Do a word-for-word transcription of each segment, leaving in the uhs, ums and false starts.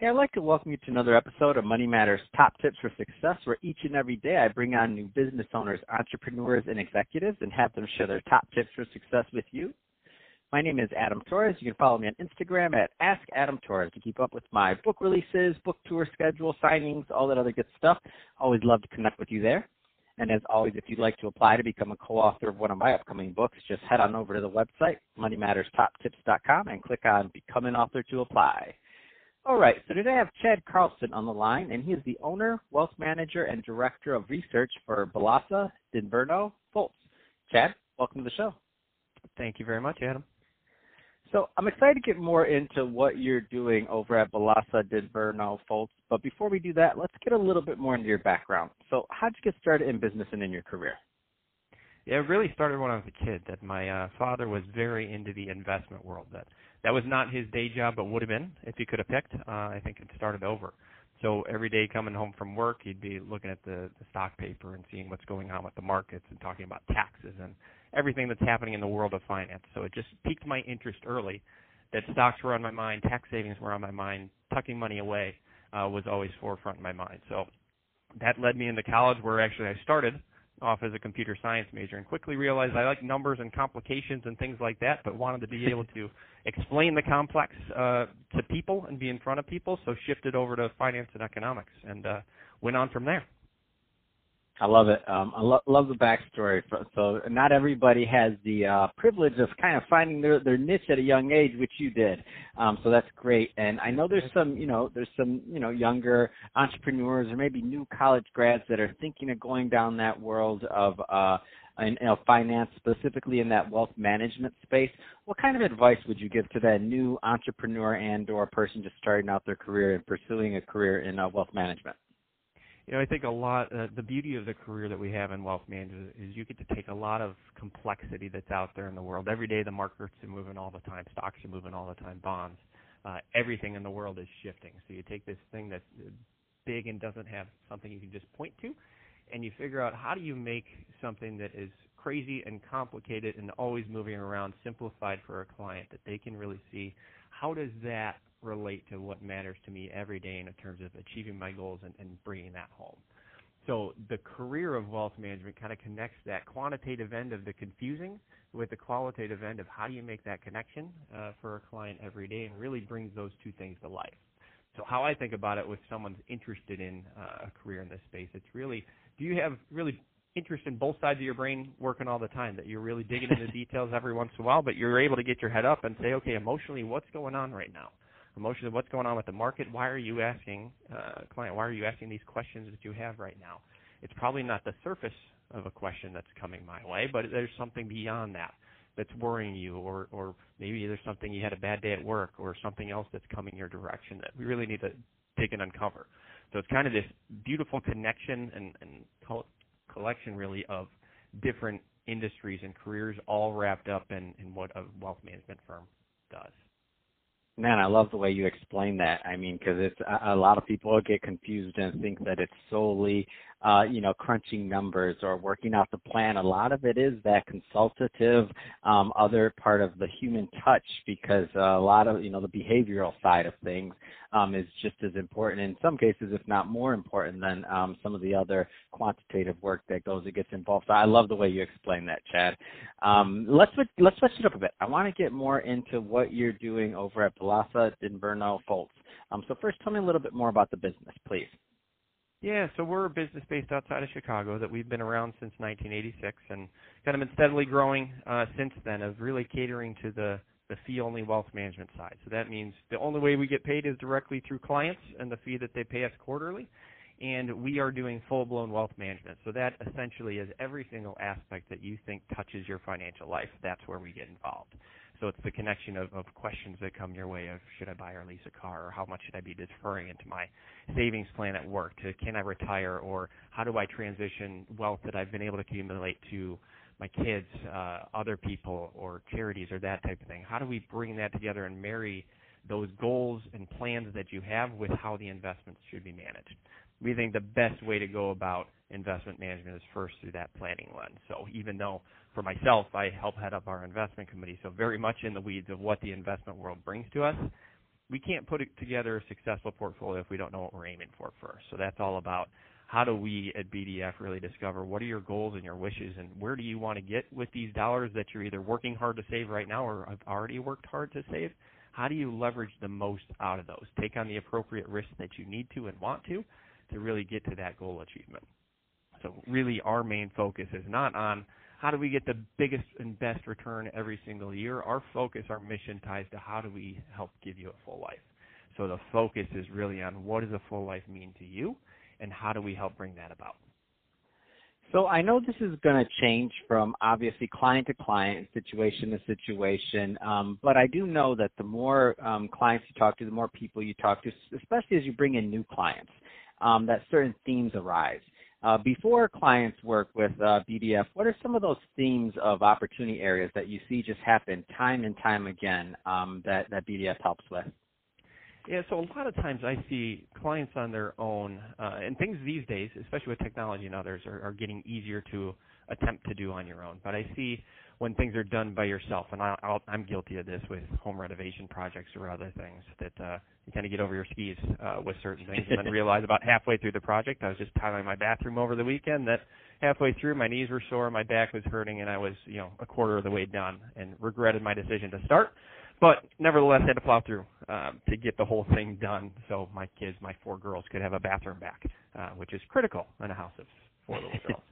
I'd like to welcome you to another episode of Money Matters Top Tips for Success, where each and every day I bring on new business owners, entrepreneurs, and executives and have them share their top tips for success with you. My name is Adam Torres. You can follow me on Instagram at Ask Adam Torres to keep up with my book releases, book tour schedule, signings, all that other good stuff. Always love to connect with you there. And as always, if you'd like to apply to become a co-author of one of my upcoming books, just head on over to the website, money matters top tips dot com, and click on Become an Author to apply. All right, so today I have Chad Carlson on the line, and he is the owner, wealth manager, and director of research for Balassa d'Inverno Foltz. Chad, welcome to the show. Thank you very much, Adam. So I'm excited to get more into what you're doing over at Balassa d'Inverno Foltz, but before we do that, let's get a little bit more into your background. So how did you get started in business and in your career? Yeah, it really started when I was a kid, that my uh, father was very into the investment world. That that was not his day job, but would have been if he could have picked. Uh, I think it started over. So every day coming home from work, he'd be looking at the, the stock paper and seeing what's going on with the markets and talking about taxes and everything that's happening in the world of finance. So it just piqued my interest early that stocks were on my mind, tax savings were on my mind, tucking money away uh, was always forefront in my mind. So that led me into college, where actually I started off as a computer science major and quickly realized I like numbers and complications and things like that, but wanted to be able to explain the complex uh, to people and be in front of people, so shifted over to finance and economics and uh, went on from there. I love it. Um, I lo- love the backstory. So not everybody has the uh, privilege of kind of finding their, their niche at a young age, which you did. Um, so that's great. And I know there's some, you know, there's some, you know, younger entrepreneurs or maybe new college grads that are thinking of going down that world of uh, in, you know, finance, specifically in that wealth management space. What kind of advice would you give to that new entrepreneur and or person just starting out their career and pursuing a career in uh, wealth management? You know, I think a lot, uh, the beauty of the career that we have in wealth management is you get to take a lot of complexity that's out there in the world. Every day the markets are moving all the time, stocks are moving all the time, bonds. Uh, everything in the world is shifting. So you take this thing that's big and doesn't have something you can just point to, and you figure out how do you make something that is crazy and complicated and always moving around simplified for a client that they can really see. How does that relate to what matters to me every day in terms of achieving my goals and, and bringing that home? So the career of wealth management kind of connects that quantitative end of the confusing with the qualitative end of how do you make that connection uh, for a client every day, and really brings those two things to life. So how I think about it with someone's interested in uh, a career in this space, it's really, do you have really interest in both sides of your brain working all the time, that you're really digging into the details every once in a while, but you're able to get your head up and say, okay, emotionally, what's going on right now? Emotionally, what's going on with the market? Why are you asking, uh, client, why are you asking these questions that you have right now? It's probably not the surface of a question that's coming my way, but there's something beyond that that's worrying you, or, or maybe there's something, you had a bad day at work, or something else that's coming your direction that we really need to dig and uncover. So it's kind of this beautiful connection and, and co- collection, really, of different industries and careers all wrapped up in, in what a wealth management firm does. Man, I love the way you explain that. I mean, because it's a, a lot of people get confused and think that it's solely, uh, you know, crunching numbers or working out the plan. A lot of it is that consultative, um, other part of the human touch, because uh, a lot of, you know, the behavioral side of things um, is just as important in some cases, if not more important than um, some of the other quantitative work that goes that gets involved. So I love the way you explain that, Chad. Um, let's let's switch it up a bit. I want to get more into what you're doing over at Balassa d'Inverno Foltz. Um, so first, tell me a little bit more about the business, please. Yeah, so we're a business based outside of Chicago that we've been around since nineteen eighty-six and kind of been steadily growing uh, since then, of really catering to the, the fee-only wealth management side. So that means the only way we get paid is directly through clients and the fee that they pay us quarterly, and we are doing full-blown wealth management. So that essentially is every single aspect that you think touches your financial life. That's where we get involved. So it's the connection of, of questions that come your way of, should I buy or lease a car, or how much should I be deferring into my savings plan at work, to can I retire, or how do I transition wealth that I've been able to accumulate to my kids, uh, other people, or charities, or that type of thing. How do we bring that together and marry those goals and plans that you have with how the investments should be managed? We think the best way to go about investment management is first through that planning lens. So even though for myself, I help head up our investment committee, so very much in the weeds of what the investment world brings to us, we can't put it together a successful portfolio if we don't know what we're aiming for first. So that's all about how do we at B D F really discover what are your goals and your wishes, and where do you want to get with these dollars that you're either working hard to save right now or have already worked hard to save? How do you leverage the most out of those? Take on the appropriate risks that you need to and want to to really get to that goal achievement. So really our main focus is not on how do we get the biggest and best return every single year. Our focus, our mission ties to how do we help give you a full life. So the focus is really on what does a full life mean to you, and how do we help bring that about? So I know this is going to change from obviously client to client, situation to situation, um, but I do know that the more um, clients you talk to, the more people you talk to, especially as you bring in new clients, um, that certain themes arise. Uh, before clients work with uh, B D F, what are some of those themes of opportunity areas that you see just happen time and time again um, that, that B D F helps with? Yeah, so a lot of times I see clients on their own, uh, and things these days, especially with technology and others, are, are getting easier to attempt to do on your own. But I see when things are done by yourself, and I'll, I'll, I'm guilty of this with home renovation projects or other things, that uh, you kind of get over your skis uh, with certain things and then realize about halfway through the project, I was just tiling my bathroom over the weekend, that halfway through my knees were sore, my back was hurting, and I was, you know, a quarter of the way done and regretted my decision to start. But nevertheless, I had to plow through um, to get the whole thing done so my kids, my four girls, could have a bathroom back, uh, which is critical in a house of four little girls.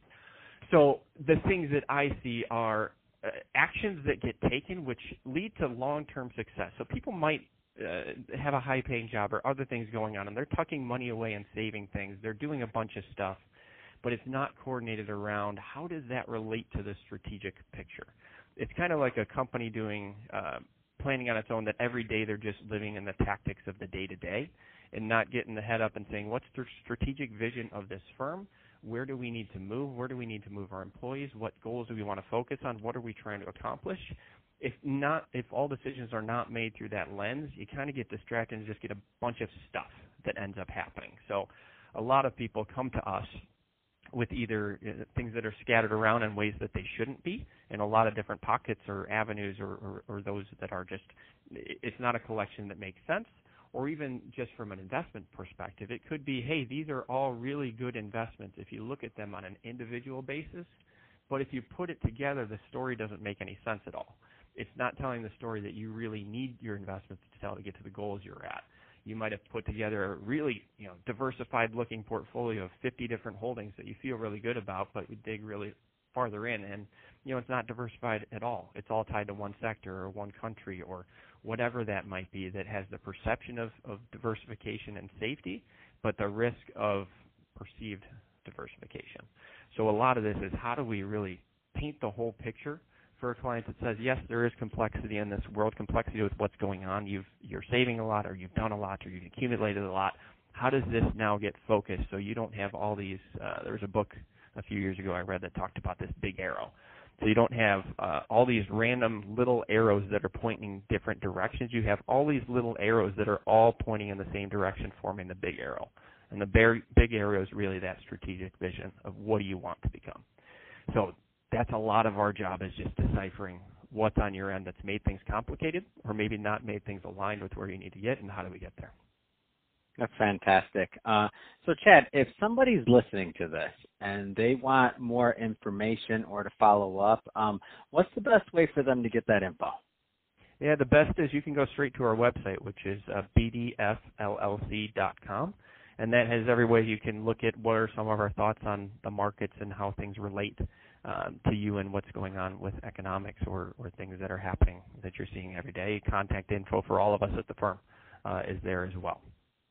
So the things that I see are uh, actions that get taken which lead to long-term success. So people might uh, have a high-paying job or other things going on, and they're tucking money away and saving things. They're doing a bunch of stuff, but it's not coordinated around how does that relate to the strategic picture. It's kind of like a company doing uh, – planning on its own, that every day they're just living in the tactics of the day-to-day and not getting the head up and saying, what's the strategic vision of this firm? Where do we need to move? Where do we need to move our employees? What goals do we want to focus on? What are we trying to accomplish? If not, if all decisions are not made through that lens, you kind of get distracted and just get a bunch of stuff that ends up happening. So a lot of people come to us with either uh, things that are scattered around in ways that they shouldn't be, in a lot of different pockets or avenues, or, or, or those that are just, it's not a collection that makes sense, or even just from an investment perspective, it could be, hey, these are all really good investments if you look at them on an individual basis, but if you put it together, the story doesn't make any sense at all. It's not telling the story that you really need your investments to tell to get to the goals you're at. You might have put together a really, you know, diversified-looking portfolio of fifty different holdings that you feel really good about, but you dig really farther in, and you know it's not diversified at all. It's all tied to one sector or one country or whatever that might be that has the perception of, of diversification and safety, but the risk of perceived diversification. So a lot of this is how do we really paint the whole picture for a client that says, yes, there is complexity in this world, complexity with what's going on. You've, you're saving a lot, or you've done a lot, or you've accumulated a lot. How does this now get focused so you don't have all these, uh, there was a book a few years ago I read that talked about this big arrow. So you don't have uh, all these random little arrows that are pointing different directions. You have all these little arrows that are all pointing in the same direction, forming the big arrow. And the big, big arrow is really that strategic vision of what do you want to become. So that's a lot of our job, is just deciphering what's on your end that's made things complicated, or maybe not made things aligned with where you need to get, and how do we get there. That's fantastic. Uh, so, Chad, if somebody's listening to this and they want more information or to follow up, um, what's the best way for them to get that info? Yeah, the best is you can go straight to our website, which is uh, b d f l l c dot com, and that has every way you can look at what are some of our thoughts on the markets and how things relate Um, to you and what's going on with economics or, or things that are happening that you're seeing every day. Contact info for all of us at the firm uh, is there as well.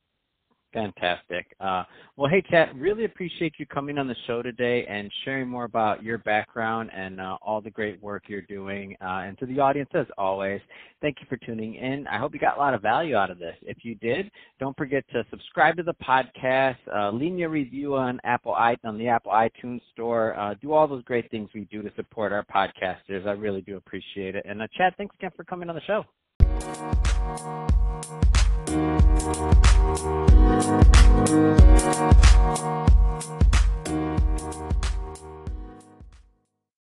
Fantastic. Uh, well, hey, Chad, really appreciate you coming on the show today and sharing more about your background and uh, all the great work you're doing. Uh, and to the audience, as always, thank you for tuning in. I hope you got a lot of value out of this. If you did, don't forget to subscribe to the podcast, uh, leave me a review on Apple on the Apple iTunes Store. Uh, do all those great things we do to support our podcasters. I really do appreciate it. And uh, Chad, thanks again for coming on the show. Thank you.